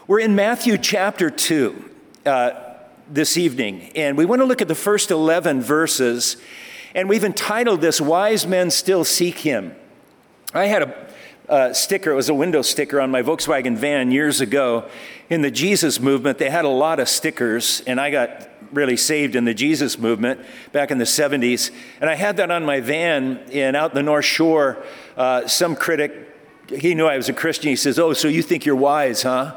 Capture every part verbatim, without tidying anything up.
We're in Matthew chapter two uh, this evening, and we want to look at the first eleven verses, and we've entitled this, Wise Men Still Seek Him. I had a uh, sticker, it was a window sticker on my Volkswagen van years ago. In the Jesus movement, they had a lot of stickers, and I got really saved in the Jesus movement back in the seventies, and I had that on my van, and out in the North Shore, uh, some critic, he knew I was a Christian, he says, "Oh, so you think you're wise, huh?"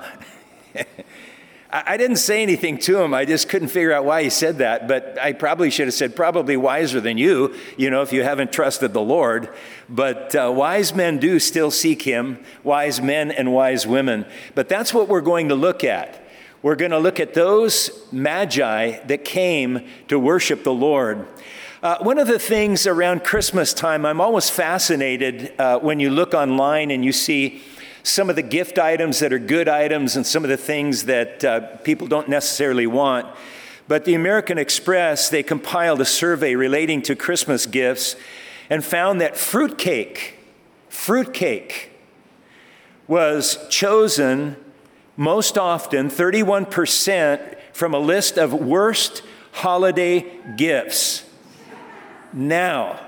I didn't say anything to him. I just couldn't figure out why he said that. But I probably should have said, probably wiser than you, you know, if you haven't trusted the Lord. But uh, wise men do still seek him, wise men and wise women. But that's what we're going to look at. We're going to look at those magi that came to worship the Lord. Uh, one of the things around Christmas time, I'm always fascinated uh, when you look online and you see some of the gift items that are good items and some of the things that uh, people don't necessarily want. But the American Express, they compiled a survey relating to Christmas gifts and found that fruitcake, fruitcake was chosen most often, thirty-one percent, from a list of worst holiday gifts. Now,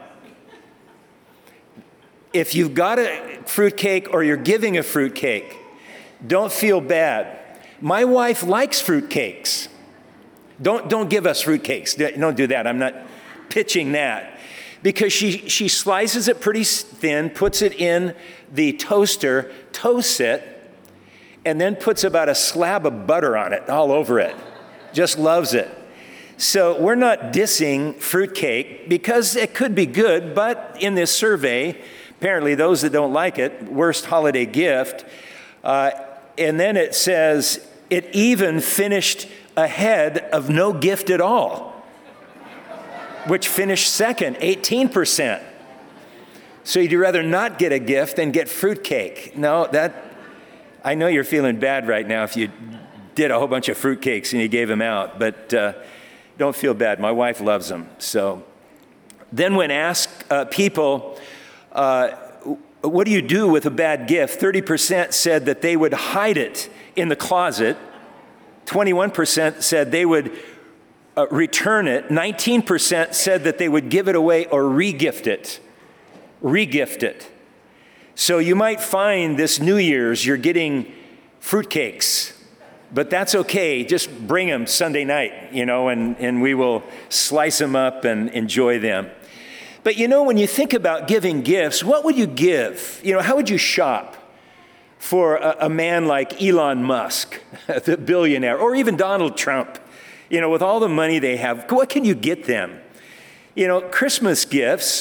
if you've got a fruitcake or you're giving a fruitcake, don't feel bad. My wife likes fruitcakes. Don't, don't give us fruitcakes. Don't do that. I'm not pitching that. Because she, she slices it pretty thin, puts it in the toaster, toasts it, and then puts about a slab of butter on it, all over it. Just loves it. So we're not dissing fruitcake because it could be good, but in this survey, apparently those that don't like it, worst holiday gift. Uh, and then it says, it even finished ahead of no gift at all, which finished second, eighteen percent. So you'd rather not get a gift than get fruitcake. No, that, I know you're feeling bad right now if you did a whole bunch of fruitcakes and you gave them out, but uh, don't feel bad. My wife loves them. So then when asked uh, people, Uh, what do you do with a bad gift? thirty percent said that they would hide it in the closet. twenty-one percent said they would uh, return it. nineteen percent said that they would give it away or re-gift it. Re-gift it. So you might find this New Year's you're getting fruitcakes, but that's okay. Just bring them Sunday night, you know, and, and we will slice them up and enjoy them. But you know, when you think about giving gifts, what would you give? You know, how would you shop for a, a man like Elon Musk, the billionaire, or even Donald Trump? You know, with all the money they have, what can you get them? You know, Christmas gifts,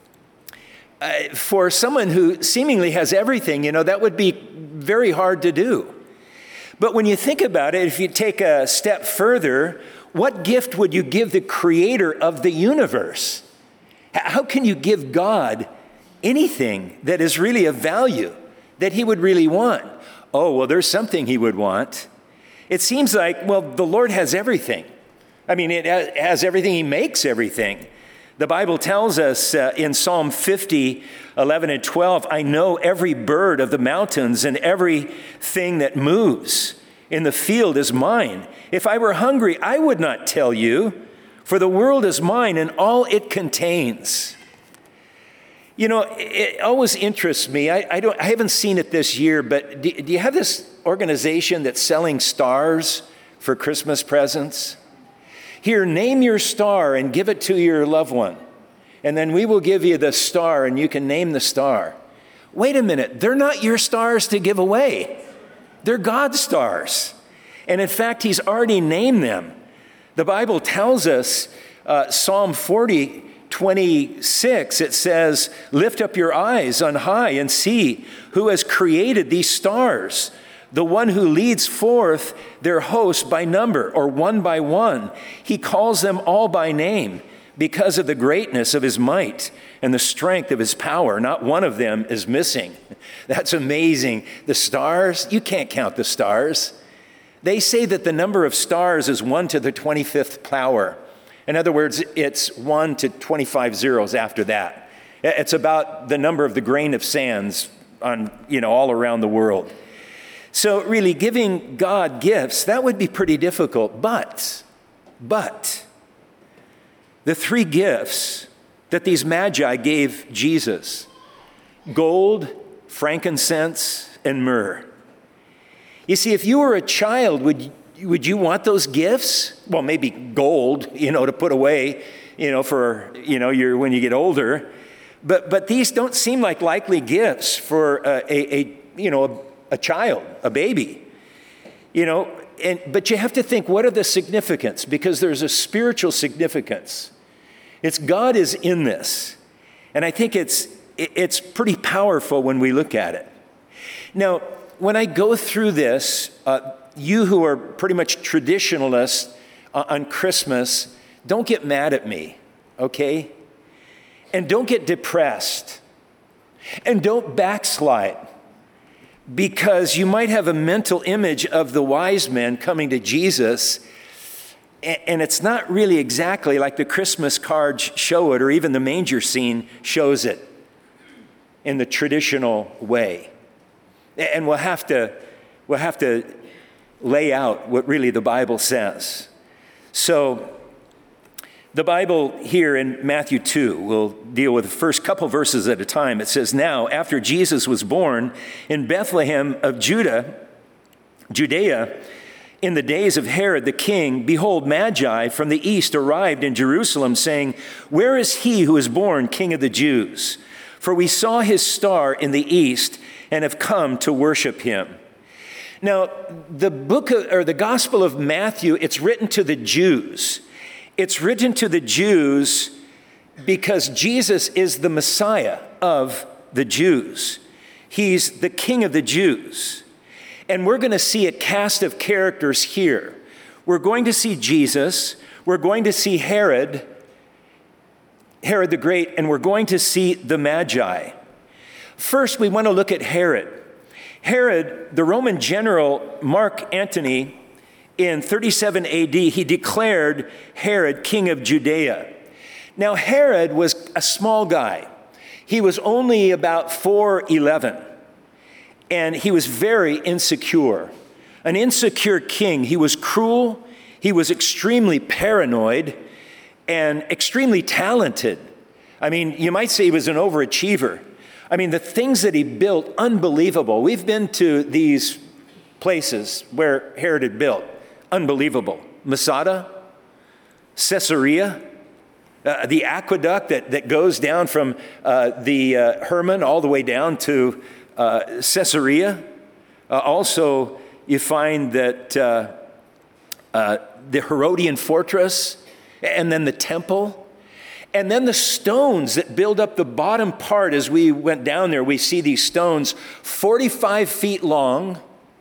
uh, for someone who seemingly has everything, you know, that would be very hard to do. But when you think about it, if you take a step further, what gift would you give the creator of the universe? How can you give God anything that is really of value, that he would really want? Oh, well, there's something he would want. It seems like, well, the Lord has everything. I mean, it has everything. He makes everything. The Bible tells us uh, in Psalm fifty, eleven and twelve, I know every bird of the mountains and everything that moves in the field is mine. If I were hungry, I would not tell you, for the world is mine and all it contains. You know, it always interests me. I, I don't. I haven't seen it this year, but do, do you have this organization that's selling stars for Christmas presents? Here, name your star and give it to your loved one. And then we will give you the star and you can name the star. Wait a minute. They're not your stars to give away. They're God's stars. And in fact, he's already named them. The Bible tells us, uh, Psalm forty, twenty-six, it says, lift up your eyes on high and see who has created these stars, the one who leads forth their host by number or one by one. He calls them all by name because of the greatness of his might and the strength of his power. Not one of them is missing. That's amazing. The stars, you can't count the stars. They say that the number of stars is one to the twenty-fifth power. In other words, it's one to twenty-five zeros after that. It's about the number of the grain of sands on, you know, all around the world. So really giving God gifts, that would be pretty difficult. But, but, the three gifts that these magi gave Jesus, gold, frankincense, and myrrh. You see, if you were a child, would, would you want those gifts? Well, maybe gold, you know, to put away, you know, for, you know, your, when you get older. But, but these don't seem like likely gifts for a, a, a you know, a, a child, a baby, you know, and, but you have to think, what are the significance? Because there's a spiritual significance. It's God is in this. And I think it's, it's pretty powerful when we look at it. Now, when I go through this, uh, you who are pretty much traditionalists uh, on Christmas, don't get mad at me, okay? And don't get depressed. And don't backslide. Because you might have a mental image of the wise men coming to Jesus, and it's not really exactly like the Christmas cards show it, or even the manger scene shows it in the traditional way. And we'll have to, we'll have to lay out what really the Bible says. So the Bible here in Matthew two, we'll deal with the first couple verses at a time. It says, "Now, after Jesus was born in Bethlehem of Judah, Judea, in the days of Herod the king, behold, Magi from the east arrived in Jerusalem, saying, 'Where is he who is born King of the Jews? For we saw his star in the east and have come to worship him.'" Now, the book of, or the Gospel of Matthew, it's written to the Jews. It's written to the Jews because Jesus is the Messiah of the Jews. He's the King of the Jews. And we're going to see a cast of characters here. We're going to see Jesus. We're going to see Herod, Herod the Great, and we're going to see the Magi. First, we want to look at Herod. Herod, the Roman general Mark Antony, in thirty-seven A D, he declared Herod king of Judea. Now, Herod was a small guy. He was only about four eleven, and he was very insecure. An insecure king. He was cruel, he was extremely paranoid, and extremely talented. I mean, you might say he was an overachiever. I mean, the things that he built, unbelievable. We've been to these places where Herod had built. Unbelievable. Masada, Caesarea, uh, the aqueduct that, that goes down from uh, the uh, Hermon all the way down to uh, Caesarea. Uh, also, you find that uh, uh, the Herodian fortress, and then the temple, and then the stones that build up the bottom part. As we went down there, we see these stones forty-five feet long,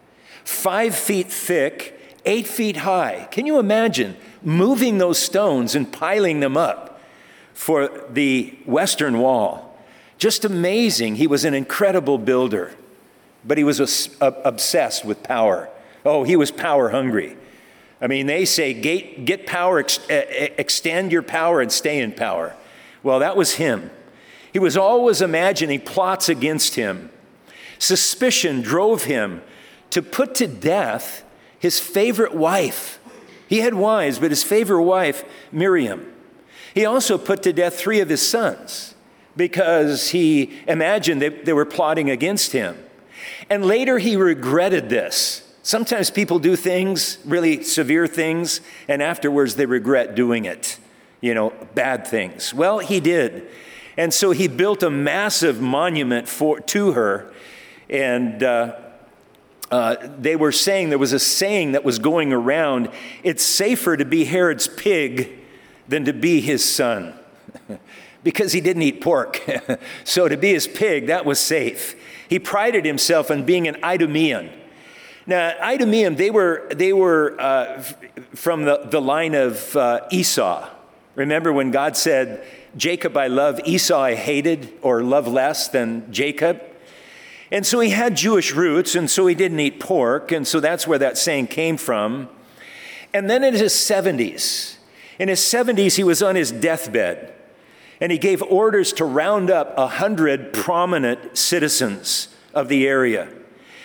five feet thick, eight feet high. Can you imagine moving those stones and piling them up for the Western Wall? Just amazing. He was an incredible builder, but he was obsessed with power. Oh, he was power hungry. I mean, they say, get, get power, ex- extend your power and stay in power. Well, that was him. He was always imagining plots against him. Suspicion drove him to put to death his favorite wife. He had wives, but his favorite wife, Miriam. He also put to death three of his sons because he imagined that they were plotting against him. And later he regretted this. Sometimes people do things, really severe things, and afterwards they regret doing it. You know, bad things. Well, he did. And so he built a massive monument for to her, and uh, Uh, they were saying, there was a saying that was going around, it's safer to be Herod's pig than to be his son. Because he didn't eat pork. So to be his pig, that was safe. He prided himself on being an Idumean. Now, Idumean, they were, they were uh, f- from the, the line of uh, Esau. Remember when God said, Jacob I love, Esau I hated, or love less than Jacob? And so he had Jewish roots, and so he didn't eat pork, and so that's where that saying came from. And then in his seventies, in his seventies, he was on his deathbed, and he gave orders to round up a hundred prominent citizens of the area.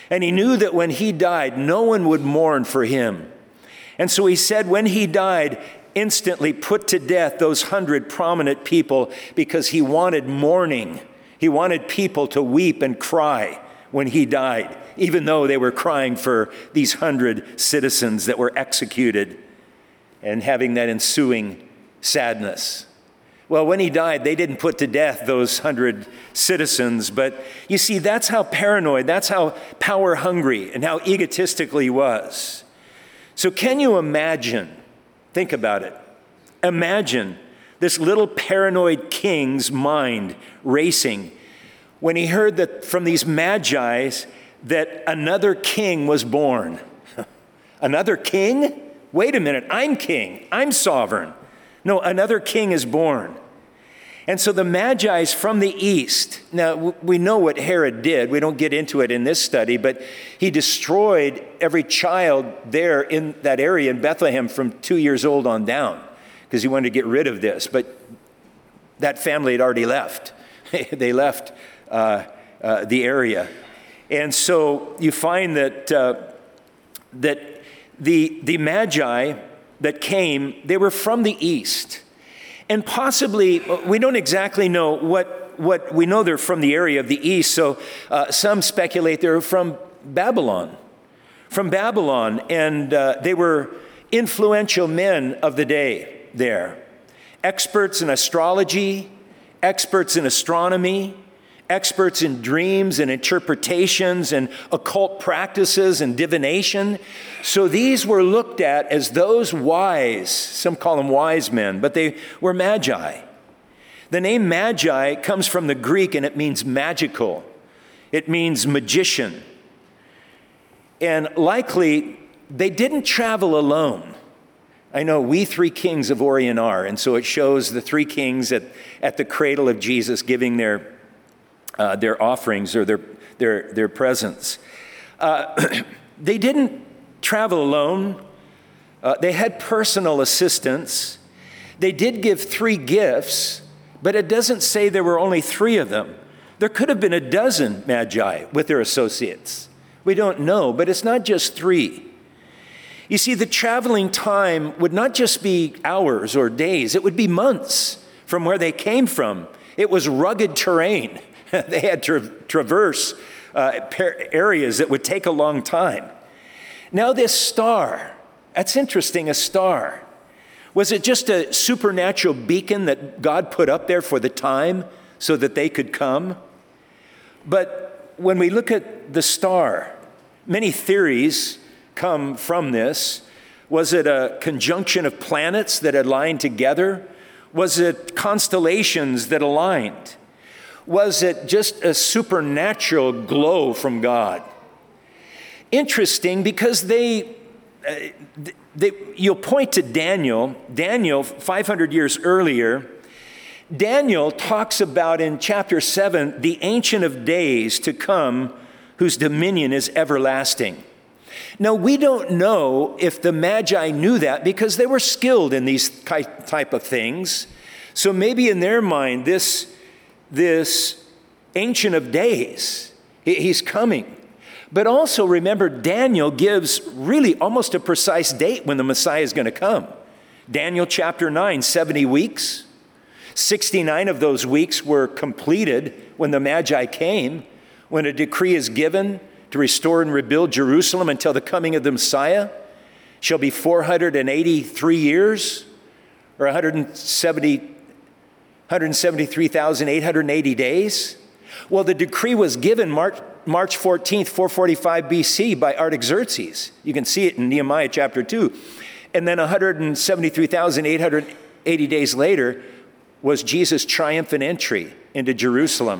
And he knew that when he died, no one would mourn for him. And so he said when he died, instantly put to death those hundred prominent people because he wanted mourning. He wanted people to weep and cry when he died, even though they were crying for these hundred citizens that were executed and having that ensuing sadness. Well, when he died, they didn't put to death those hundred citizens, but you see, that's how paranoid, that's how power hungry and how egotistical he was. So can you imagine, think about it, imagine this little paranoid king's mind racing when he heard that from these magi that another king was born. Another king? Wait a minute, I'm king, I'm sovereign. No, another king is born. And so the Magi from the east, now we know what Herod did. We don't get into it in this study, but he destroyed every child there in that area in Bethlehem from two years old on down because he wanted to get rid of this. But that family had already left. They left uh, uh, the area. And so you find that, uh, that the, the Magi that came, they were from the east. And possibly, we don't exactly know what, what we know they're from the area of the east, so uh, some speculate they're from Babylon. From Babylon, and uh, they were influential men of the day there. Experts in astrology, experts in astronomy, experts in dreams and interpretations and occult practices and divination. So these were looked at as those wise, some call them wise men, but they were magi. The name magi comes from the Greek and it means magical. It means magician. And likely they didn't travel alone. I know we three kings of Orient are, and so it shows the three kings at, at the cradle of Jesus giving their Uh, their offerings or their their their presents. Uh, they didn't travel alone. Uh, they had personal assistants. They did give three gifts, but it doesn't say there were only three of them. There could have been a dozen magi with their associates. We don't know, but it's not just three. You see, the traveling time would not just be hours or days. It would be months from where they came from. It was rugged terrain. They had to traverse uh, areas that would take a long time. Now this star, that's interesting, a star. Was it just a supernatural beacon that God put up there for the time so that they could come? But when we look at the star, many theories come from this. Was it a conjunction of planets that aligned together? Was it constellations that aligned? Was it just a supernatural glow from God? Interesting, because they, uh, they, you'll point to Daniel. Daniel, five hundred years earlier, Daniel talks about in chapter seven, the Ancient of Days to come, whose dominion is everlasting. Now, we don't know if the Magi knew that because they were skilled in these type of things. So maybe in their mind, this This Ancient of Days, he's coming. But also remember, Daniel gives really almost a precise date when the Messiah is going to come. Daniel chapter nine, seventy weeks. sixty-nine of those weeks were completed when the Magi came, when a decree is given to restore and rebuild Jerusalem until the coming of the Messiah shall be four hundred eighty-three years, or one hundred seventy one hundred seventy-three thousand eight hundred eighty days. Well, the decree was given March, March fourteenth, four forty-five B C by Artaxerxes. You can see it in Nehemiah chapter two. And then one hundred seventy-three thousand eight hundred eighty days later was Jesus' triumphant entry into Jerusalem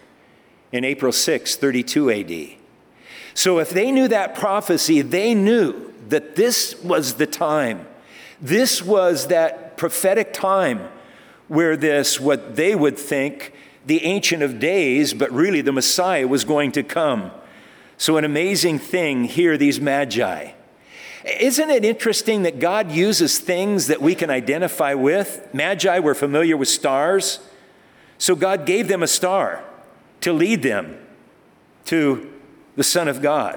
in April sixth, thirty-two A D. So if they knew that prophecy, they knew that this was the time. This was that prophetic time where this, what they would think, the Ancient of Days, but really the Messiah was going to come. So an amazing thing here, these Magi. Isn't it interesting that God uses things that we can identify with? Magi were familiar with stars, so God gave them a star to lead them to the Son of God.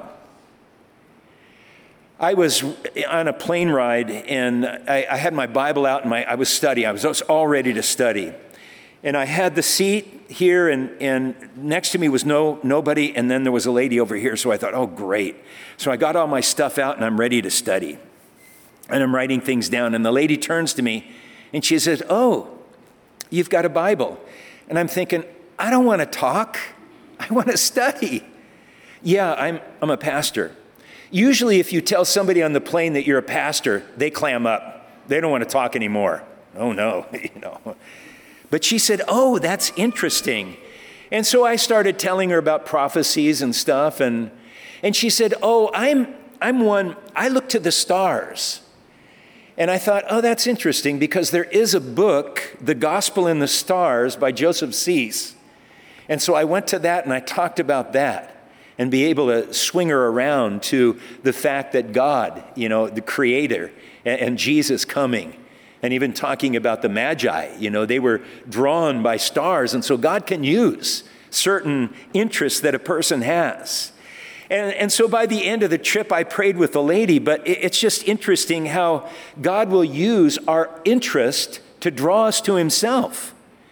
I was on a plane ride, and I, I had my Bible out, and my, I was studying. I was, I was all ready to study. And I had the seat here, and, and next to me was no nobody, and then there was a lady over here, so I thought, oh, great. So I got all my stuff out, and I'm ready to study. And I'm writing things down, and the lady turns to me, and she says, oh, you've got a Bible. And I'm thinking, I don't want to talk. I want to study. Yeah, I'm, I'm a pastor. Usually if you tell somebody on the plane that you're a pastor, they clam up. They don't want to talk anymore. Oh no, you know. But she said, oh, that's interesting. And so I started telling her about prophecies and stuff, and and she said, oh, I'm I'm one, I look to the stars. And I thought, oh, that's interesting, because there is a book, The Gospel in the Stars by Joseph Cease. And so I went to that and I talked about that, and be able to swing her around to the fact that God, you know, the Creator, and, and Jesus coming, and even talking about the Magi, you know, they were drawn by stars, and so God can use certain interests that a person has. And, and so by the end of the trip, I prayed with the lady, but it, it's just interesting how God will use our interest to draw us to himself.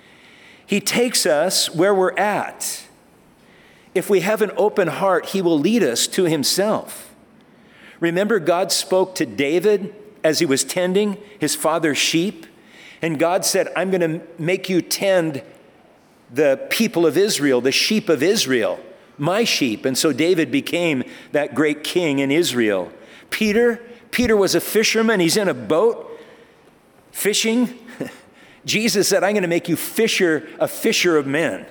He takes us where we're at. If we have an open heart, he will lead us to himself. Remember, God spoke to David as he was tending his father's sheep, and God said, I'm going to make you tend the people of Israel, the sheep of Israel, my sheep. And so David became that great king in Israel. Peter, Peter was a fisherman. He's in a boat fishing. Jesus said, I'm going to make you fisher, a fisher of men.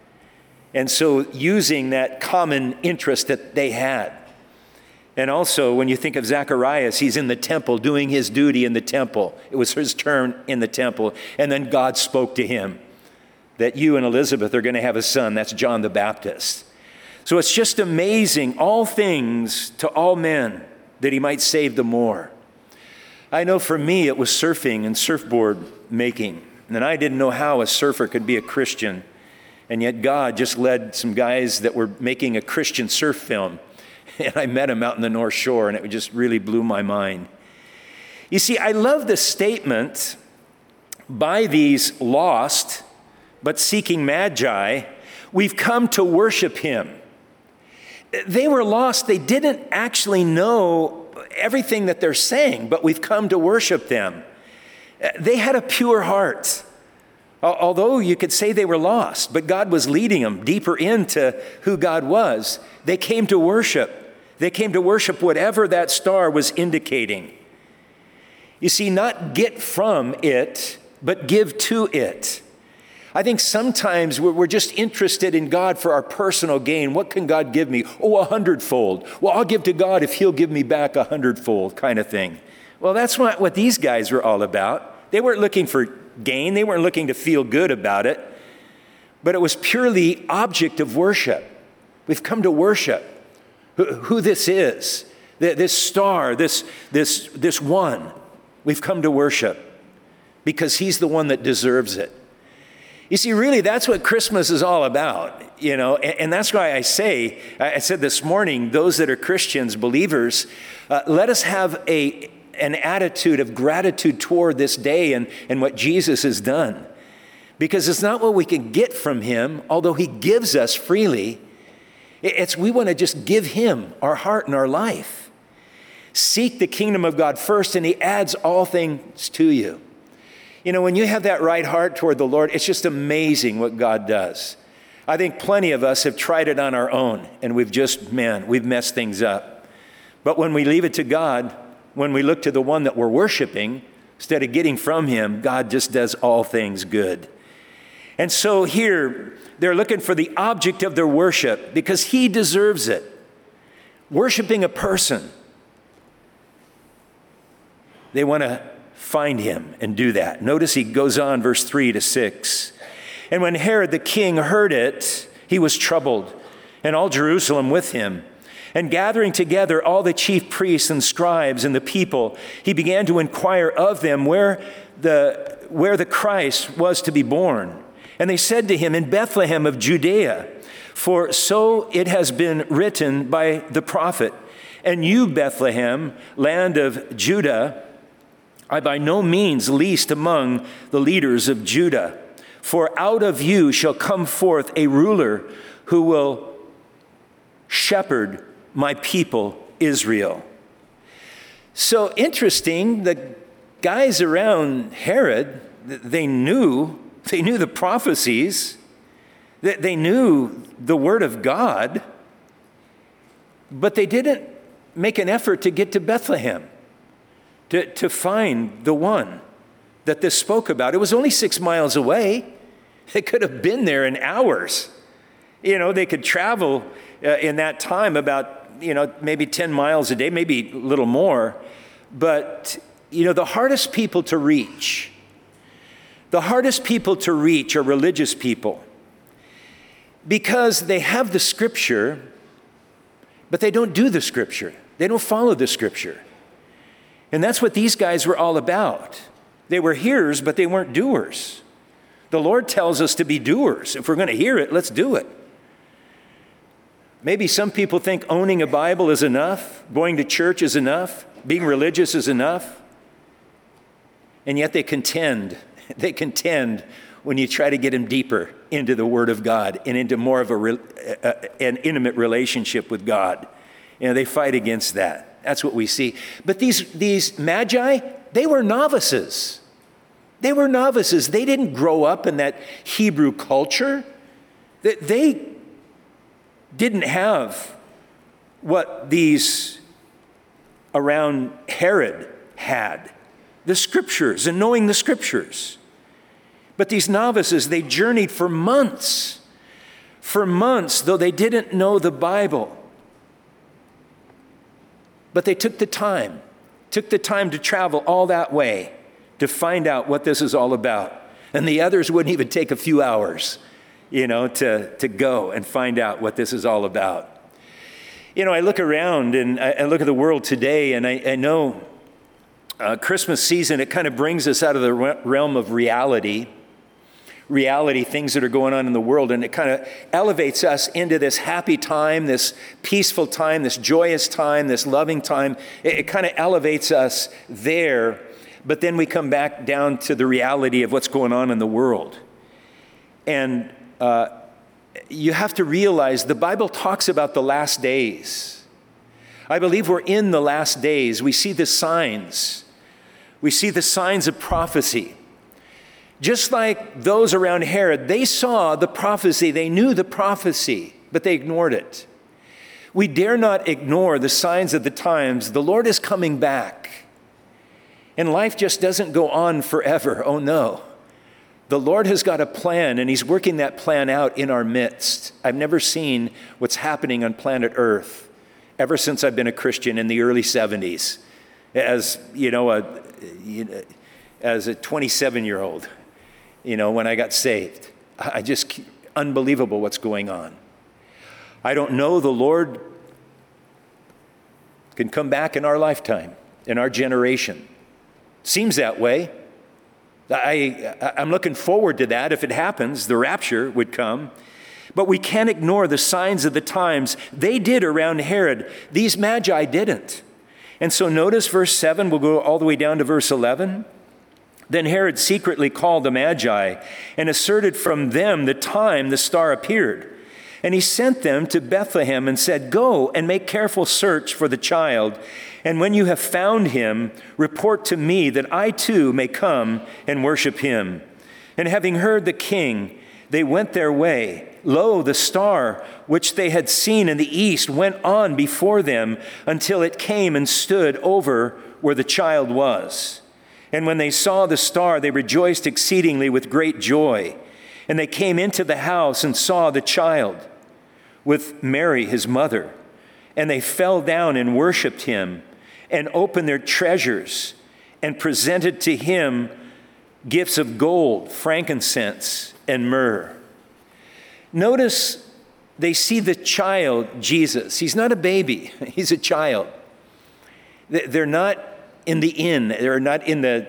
And so using that common interest that they had. And also, when you think of Zacharias, he's in the temple doing his duty in the temple. It was his turn in the temple. And then God spoke to him that you and Elizabeth are going to have a son. That's John the Baptist. So it's just amazing, all things to all men, that he might save the more. I know for me, it was surfing and surfboard making. And I didn't know how a surfer could be a Christian. And yet God just led some guys that were making a Christian surf film. And I met them out in the North Shore, and it just really blew my mind. You see, I love the statement by these lost but seeking magi, we've come to worship him. They were lost. They didn't actually know everything that they're saying, but we've come to worship them. They had a pure heart. Although you could say they were lost, but God was leading them deeper into who God was. They came to worship. They came to worship whatever that star was indicating. You see, not get from it, but give to it. I think sometimes we're just interested in God for our personal gain. What can God give me? Oh, a hundredfold. Well, I'll give to God if he'll give me back a hundredfold, kind of thing. Well, that's not what these guys were all about. They weren't looking for gain. They weren't looking to feel good about it. But it was purely object of worship. We've come to worship who this is, this star, this, this, this one. We've come to worship because he's the one that deserves it. You see, really, that's what Christmas is all about, you know, and, and that's why I say, I said this morning, those that are Christians, believers, uh, let us have a an attitude of gratitude toward this day and, and what Jesus has done. Because it's not what we can get from him, although he gives us freely. It's we want to just give him our heart and our life. Seek the kingdom of God first, and he adds all things to you. You know, when you have that right heart toward the Lord, it's just amazing what God does. I think plenty of us have tried it on our own, and we've just, man, we've messed things up. But when we leave it to God, when we look to the one that we're worshiping, instead of getting from him, God just does all things good. And so here, they're looking for the object of their worship because he deserves it. Worshiping a person. They want to find him and do that. Notice he goes on, verse three to six. And when Herod the king heard it, he was troubled, and all Jerusalem with him. And gathering together all the chief priests and scribes and the people, he began to inquire of them where the, where the Christ was to be born. And they said to him, in Bethlehem of Judea, For so it has been written by the prophet, and you, Bethlehem, land of Judah, are by no means least among the leaders of Judah. For out of you shall come forth a ruler who will shepherd my people Israel. So interesting, the guys around Herod, they knew, they knew the prophecies, they knew the word of God, but they didn't make an effort to get to Bethlehem, to, to find the one that this spoke about. It was only six miles away. They could have been there in hours. You know, they could travel uh, in that time about, you know, maybe ten miles a day, maybe a little more. But, you know, the hardest people to reach, the hardest people to reach are religious people, because they have the scripture, but they don't do the scripture. They don't follow the scripture. And that's what these guys were all about. They were hearers, but they weren't doers. The Lord tells us to be doers. If we're going to hear it, let's do it. Maybe some people think owning a Bible is enough, going to church is enough, being religious is enough. And yet they contend. They contend when you try to get them deeper into the Word of God and into more of a, uh, an intimate relationship with God. You know, they fight against that. That's what we see. But these, these magi, they were novices. They were novices. They didn't grow up in that Hebrew culture. They, they didn't have what these around Herod had, the scriptures and knowing the scriptures. But these novices, they journeyed for months, for months, though they didn't know the Bible. But they took the time, took the time to travel all that way to find out what this is all about. And the others wouldn't even take a few hours, you know, to, to go and find out what this is all about. You know, I look around and I, I look at the world today, and I, I know uh, Christmas season, it kind of brings us out of the realm of reality, reality, things that are going on in the world, and it kind of elevates us into this happy time, this peaceful time, this joyous time, this loving time. It, it kind of elevates us there. But then we come back down to the reality of what's going on in the world. And uh, you have to realize the Bible talks about the last days. I believe we're in the last days. We see the signs. We see the signs of prophecy. Just like those around Herod, they saw the prophecy. They knew the prophecy, but they ignored it. We dare not ignore the signs of the times. The Lord is coming back. And life just doesn't go on forever. Oh, no. The Lord has got a plan, and he's working that plan out in our midst. I've never seen what's happening on planet Earth ever since I've been a Christian in the early seventies. As, you know, a, you know, as a twenty-seven-year-old, you know, when I got saved. I just, unbelievable what's going on. I don't know, the Lord can come back in our lifetime, in our generation. Seems that way. I, I'm looking forward to that. If it happens, the rapture would come. But we can't ignore the signs of the times. They did around Herod. These magi didn't. And so notice verse seven, we'll go all the way down to verse eleven. Then Herod secretly called the magi and asserted from them the time the star appeared. And he sent them to Bethlehem and said, "Go and make careful search for the child. And when you have found him, report to me that I too may come and worship him." And having heard the king, they went their way. Lo, the star which they had seen in the east went on before them until it came and stood over where the child was. And when they saw the star, they rejoiced exceedingly with great joy. And they came into the house and saw the child with Mary, his mother. And they fell down and worshiped him and opened their treasures and presented to him gifts of gold, frankincense, and myrrh. Notice they see the child, Jesus. He's not a baby. He's a child. They're not in the inn. They're not in the,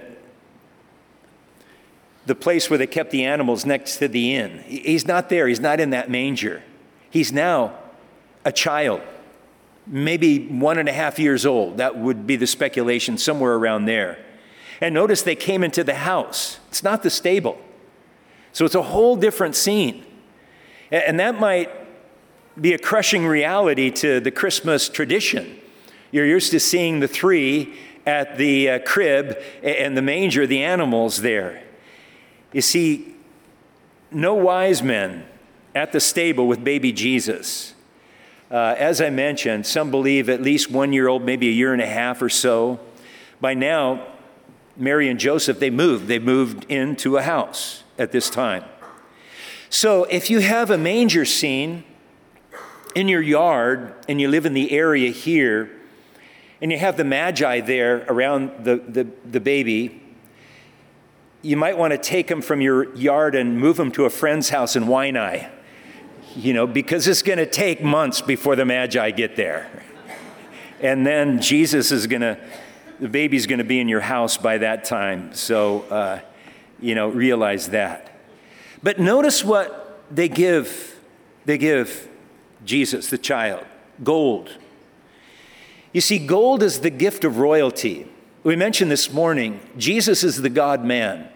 the place where they kept the animals next to the inn. He's not there. He's not in that manger. He's now a child, maybe one and a half years old. That would be the speculation, somewhere around there. And notice they came into the house. It's not the stable. So it's a whole different scene. And that might be a crushing reality to the Christmas tradition. You're used to seeing the three at the uh, crib and the manger, the animals there. You see, no wise men at the stable with baby Jesus. Uh, as I mentioned, some believe at least one year old, maybe a year and a half or so. By now, Mary and Joseph, they moved. They moved into a house at this time. So if you have a manger scene in your yard and you live in the area here, and you have the Magi there around the, the, the baby, you might want to take them from your yard and move them to a friend's house in Waianae, you know, because it's going to take months before the Magi get there. And then Jesus is going to, the baby's going to be in your house by that time. So, uh, you know, realize that. But notice what they give, they give Jesus, the child, gold. You see, gold is the gift of royalty. We mentioned this morning, Jesus is the God-man.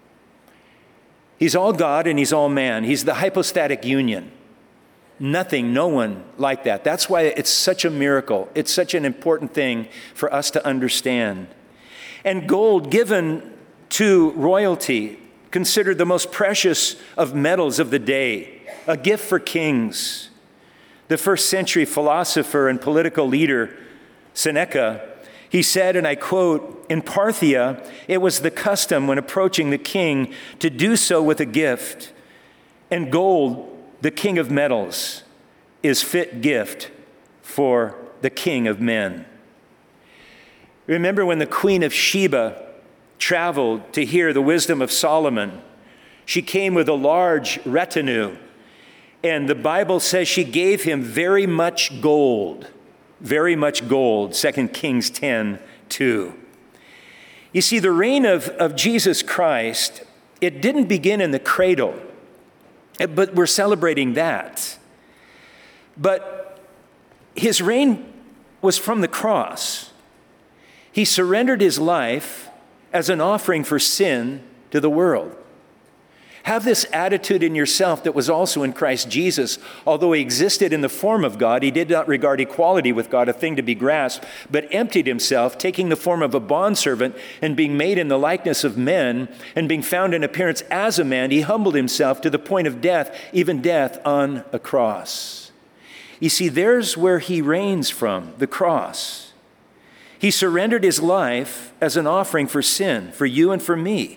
He's all God and he's all man. He's the hypostatic union. Nothing, no one like that. That's why it's such a miracle. It's such an important thing for us to understand. And gold given to royalty, considered the most precious of metals of the day, a gift for kings. The first century philosopher and political leader Seneca, he said, and I quote, "In Parthia, it was the custom when approaching the king to do so with a gift. And gold, the king of metals, is fit gift for the king of men." Remember when the Queen of Sheba traveled to hear the wisdom of Solomon? She came with a large retinue, and the Bible says she gave him very much gold. Very much gold, Second Kings ten two. You see, the reign of, of Jesus Christ, it didn't begin in the cradle, but we're celebrating that. But his reign was from the cross. He surrendered his life as an offering for sin to the world. Have this attitude in yourself that was also in Christ Jesus. Although he existed in the form of God, he did not regard equality with God a thing to be grasped, but emptied himself, taking the form of a bondservant and being made in the likeness of men, and being found in appearance as a man, he humbled himself to the point of death, even death on a cross. You see, there's where he reigns from, the cross. He surrendered his life as an offering for sin, for you and for me.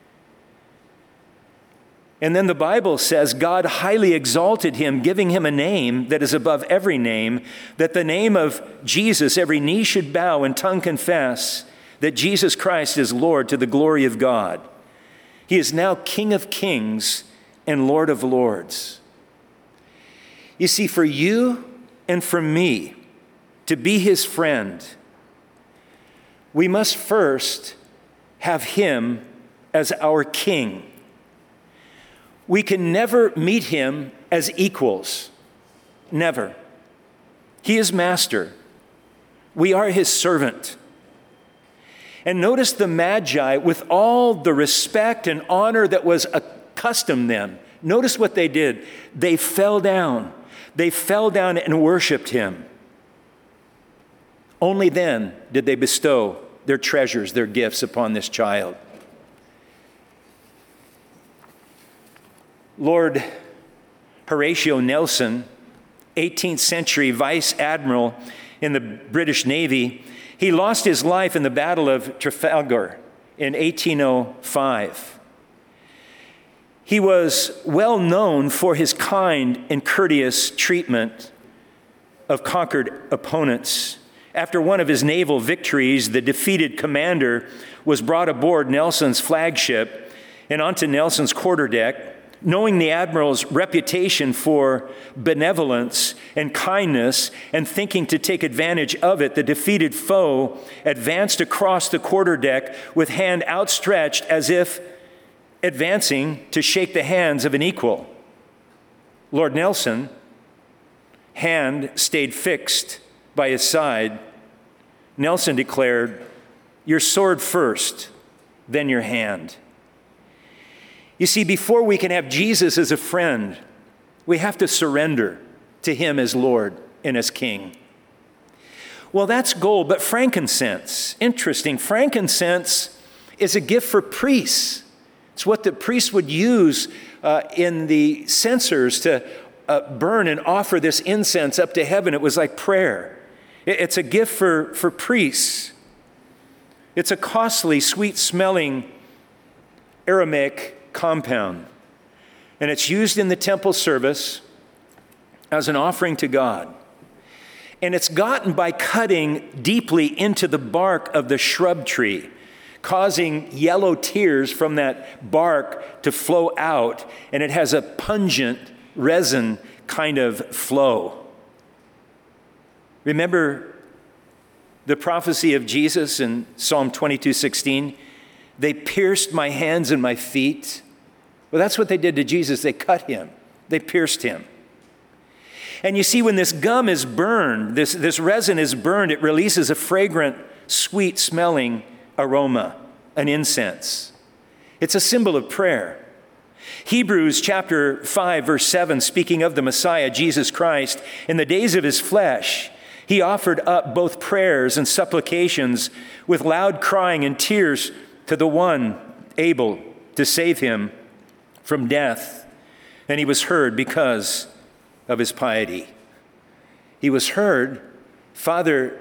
And then the Bible says God highly exalted him, giving him a name that is above every name, that the name of Jesus every knee should bow and tongue confess that Jesus Christ is Lord, to the glory of God. He is now King of kings and Lord of lords. You see, for you and for me to be his friend, we must first have him as our king. We can never meet him as equals. Never. He is master. We are his servant. And notice the Magi, with all the respect and honor that was accustomed them, notice what they did. They fell down. They fell down and worshiped him. Only then did they bestow their treasures, their gifts upon this child. Lord Horatio Nelson, eighteenth century vice admiral in the British Navy, he lost his life in the Battle of Trafalgar in eighteen oh five. He was well known for his kind and courteous treatment of conquered opponents. After one of his naval victories, the defeated commander was brought aboard Nelson's flagship and onto Nelson's quarterdeck. Knowing the admiral's reputation for benevolence and kindness and thinking to take advantage of it, the defeated foe advanced across the quarterdeck with hand outstretched as if advancing to shake the hands of an equal. Lord Nelson hand stayed fixed by his side, Nelson declared, "Your sword first, then your hand." You see, before we can have Jesus as a friend, we have to surrender to him as Lord and as King. Well, that's gold, but frankincense, interesting. Frankincense is a gift for priests. It's what the priests would use uh, in the censers to uh, burn and offer this incense up to heaven. It was like prayer. It, it's a gift for, for priests. It's a costly, sweet-smelling Aramaic compound, and it's used in the temple service as an offering to God. And it's gotten by cutting deeply into the bark of the shrub tree, causing yellow tears from that bark to flow out, and it has a pungent resin kind of flow. Remember the prophecy of Jesus in Psalm twenty-two sixteen? They pierced my hands and my feet. Well, that's what they did to Jesus. They cut him. They pierced him. And you see, when this gum is burned, this, this resin is burned, it releases a fragrant, sweet-smelling aroma, an incense. It's a symbol of prayer. Hebrews chapter five, verse seven, speaking of the Messiah, Jesus Christ, in the days of his flesh, he offered up both prayers and supplications with loud crying and tears to the one able to save him from death. And he was heard because of his piety. He was heard, "Father,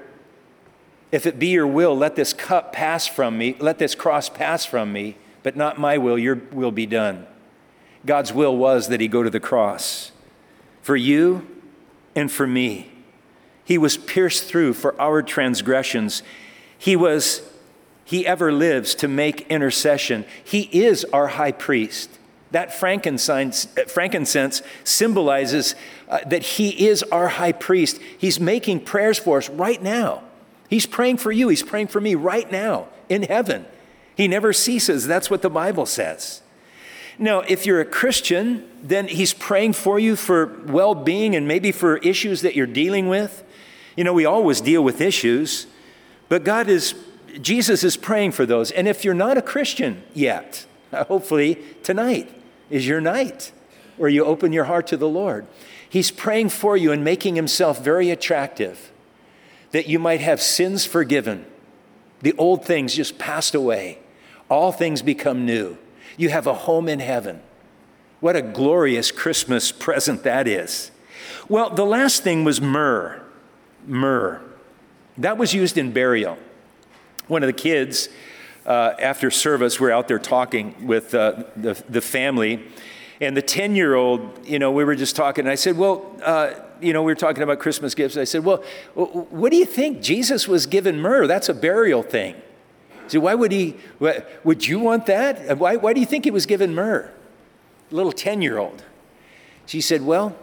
if it be your will, let this cup pass from me, let this cross pass from me, but not my will, your will be done." God's will was that he go to the cross for you and for me. He was pierced through for our transgressions. He was, he ever lives to make intercession. He is our high priest. That frankincense, frankincense symbolizes uh, that he is our high priest. He's making prayers for us right now. He's praying for you. He's praying for me right now in heaven. He never ceases. That's what the Bible says. Now, if you're a Christian, then he's praying for you for well-being and maybe for issues that you're dealing with. You know, we always deal with issues, but God is, Jesus is praying for those. And if you're not a Christian yet, hopefully tonight is your night where you open your heart to the Lord. He's praying for you and making himself very attractive, that you might have sins forgiven. The old things just passed away. All things become new. You have a home in heaven. What a glorious Christmas present that is. Well, the last thing was myrrh. Myrrh. That was used in burial. One of the kids, uh, after service, we're out there talking with uh, the, the family. And the ten-year-old, you know, we were just talking. And I said, well, uh, you know, we were talking about Christmas gifts. I said, well, what do you think? Jesus was given myrrh. That's a burial thing. So why would he, would you want that? Why, why do you think he was given myrrh? Little ten-year-old. She said, well,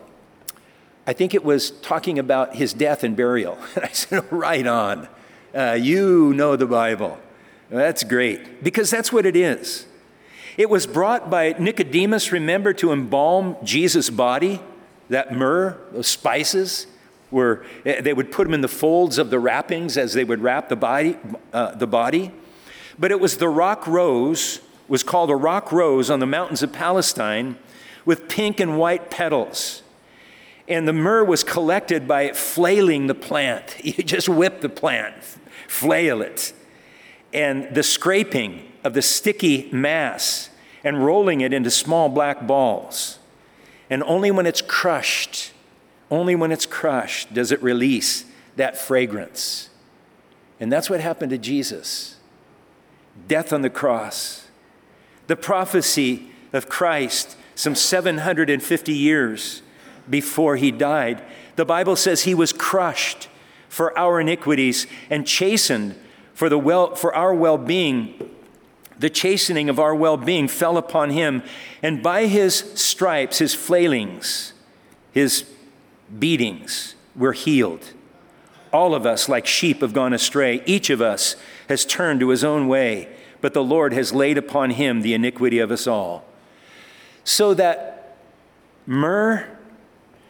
I think it was talking about his death and burial. And I said, right on. Uh, you know the Bible. That's great, because that's what it is. It was brought by Nicodemus, remember, to embalm Jesus' body. That myrrh, those spices, were, they would put them in the folds of the wrappings as they would wrap the body, uh, the body. But it was the rock rose, was called a rock rose on the mountains of Palestine, with pink and white petals. And the myrrh was collected by flailing the plant. You just whip the plant, flail it. And the scraping of the sticky mass and rolling it into small black balls. And only when it's crushed, only when it's crushed does it release that fragrance. And that's what happened to Jesus. Death on the cross. The prophecy of Christ some seven hundred fifty years before he died. The Bible says he was crushed for our iniquities and chastened for the well, for our well-being. The chastening of our well-being fell upon him, and by his stripes, his flailings, his beatings, we're healed. All of us, like sheep, have gone astray. Each of us has turned to his own way, but the Lord has laid upon him the iniquity of us all. So that myrrh,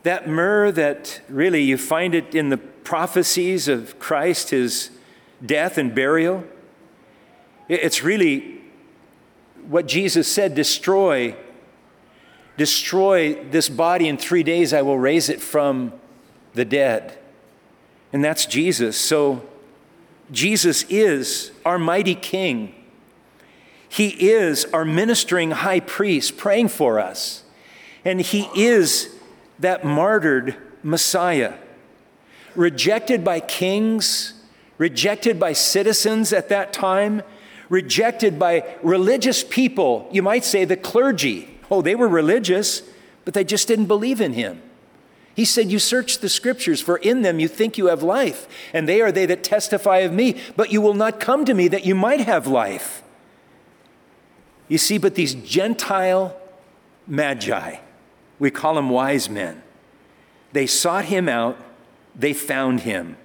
that myrrh that really you find it in the prophecies of Christ, his death and burial. It's really what Jesus said, destroy, destroy this body in three days, I will raise it from the dead. And that's Jesus. So Jesus is our mighty King. He is our ministering high priest praying for us. And he is that martyred Messiah, rejected by kings, rejected by citizens at that time, rejected by religious people. You might say the clergy. Oh, they were religious, but they just didn't believe in him. He said, you search the scriptures, for in them you think you have life, and they are they that testify of me, but you will not come to me that you might have life. You see, but these Gentile magi, we call them wise men, they sought him out, they found him.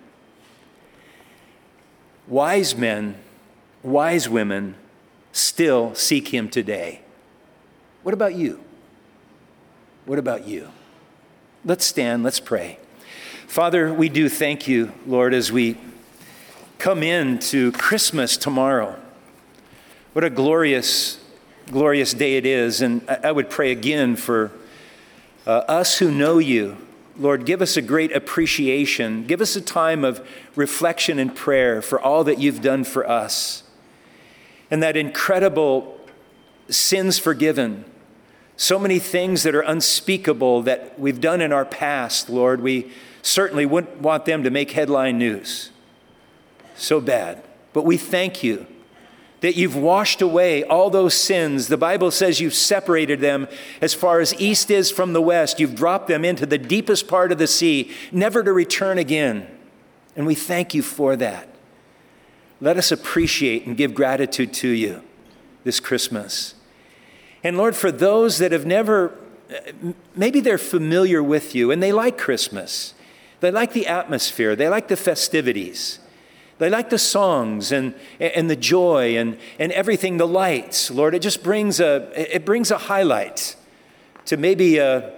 Wise men, wise women still seek him today. What about you? What about you? Let's stand, let's pray. Father, we do thank you, Lord, as we come into Christmas tomorrow. What a glorious, glorious day it is. And I would pray again for uh, us who know you. Lord, give us a great appreciation. Give us a time of reflection and prayer for all that you've done for us. And that incredible sins forgiven. So many things that are unspeakable that we've done in our past, Lord. We certainly wouldn't want them to make headline news. So bad. But we thank you that you've washed away all those sins. The Bible says you've separated them as far as east is from the west. You've dropped them into the deepest part of the sea, never to return again. And we thank you for that. Let us appreciate and give gratitude to you this Christmas. And Lord, for those that have never, maybe they're familiar with you and they like Christmas. They like the atmosphere. They like the festivities. They like the songs and, and the joy and, and everything, the lights. Lord, it just brings a, it brings a highlight to maybe, a,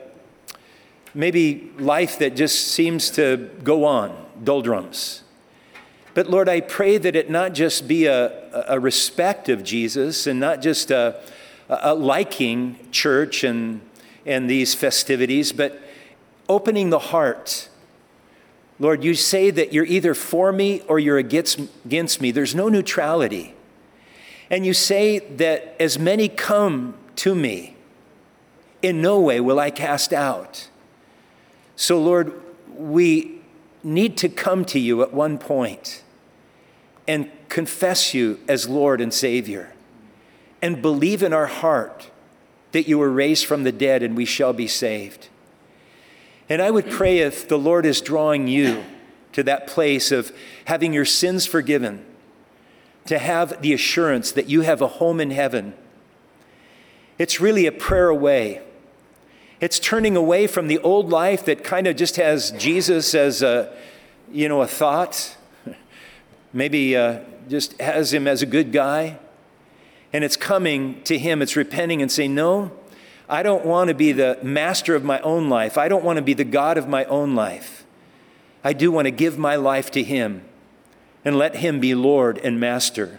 maybe life that just seems to go on, doldrums. But Lord, I pray that it not just be a, a respect of Jesus and not just a, a liking church and, and these festivities, but opening the heart. Lord, you say that you're either for me or you're against, against me. There's no neutrality. And you say that as many come to me, in no way will I cast out. So Lord, we need to come to you at one point and confess you as Lord and Savior and believe in our heart that you were raised from the dead and we shall be saved. And I would pray if the Lord is drawing you to that place of having your sins forgiven, to have the assurance that you have a home in heaven. It's really a prayer away. It's turning away from the old life that kind of just has Jesus as a, you know, a thought. Maybe uh, just has him as a good guy. And it's coming to him, it's repenting and saying, no, I don't want to be the master of my own life. I don't want to be the God of my own life. I do want to give my life to him and let him be Lord and master.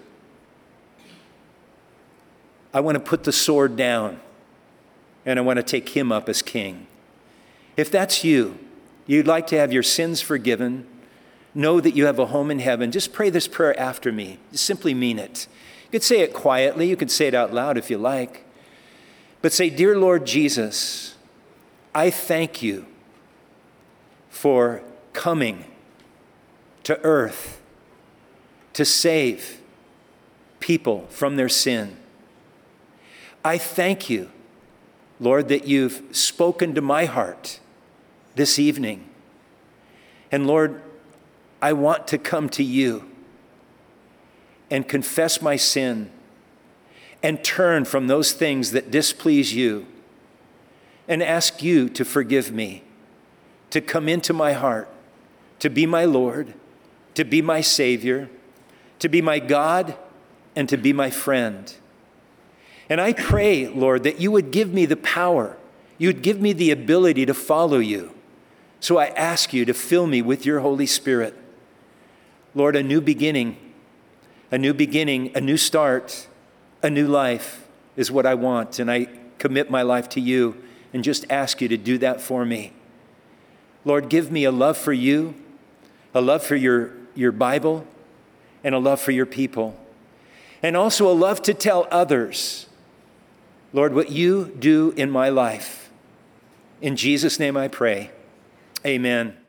I want to put the sword down and I want to take him up as king. If that's you, you'd like to have your sins forgiven, know that you have a home in heaven, just pray this prayer after me. Just simply mean it. You could say it quietly. You could say it out loud if you like. But say, dear Lord Jesus, I thank you for coming to earth to save people from their sin. I thank you, Lord, that you've spoken to my heart this evening. And Lord, I want to come to you and confess my sin and turn from those things that displease you and ask you to forgive me, to come into my heart, to be my Lord, to be my Savior, to be my God, and to be my friend. And I pray, Lord, that you would give me the power, you would give me the ability to follow you, So I ask you to fill me with your Holy Spirit. Lord, a new beginning, a new beginning, a new start, a new life is what I want. And I commit my life to you and just ask you to do that for me. Lord, give me a love for you, a love for your, your Bible, and a love for your people. And also a love to tell others, Lord, what you do in my life. In Jesus' name I pray. Amen.